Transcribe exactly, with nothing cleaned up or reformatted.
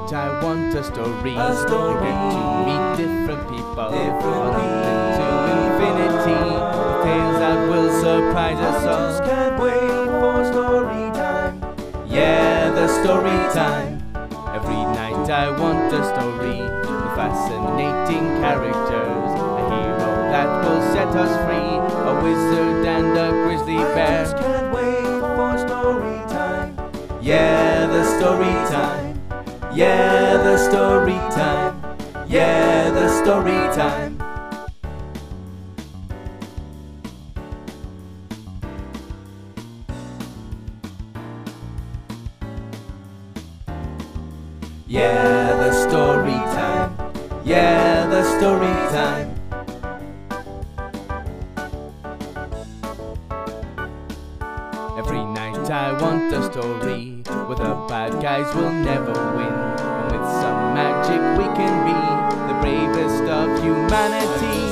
night I want a story. A story. I get to meet different people. Different on up into infinity. With tales that will surprise us I all. just can't wait for story time. Yeah, the story time. Every night I want a story with fascinating characters. A hero that will set us free. A wizard and a grizzly I bear. just can't wait for story time. Yeah, the story time. Yeah, the story time. Yeah, the story time. Yeah, the story time. Yeah, the story time. Every night I want a story where the bad guys will never win, and with some magic we can be the bravest of humanity.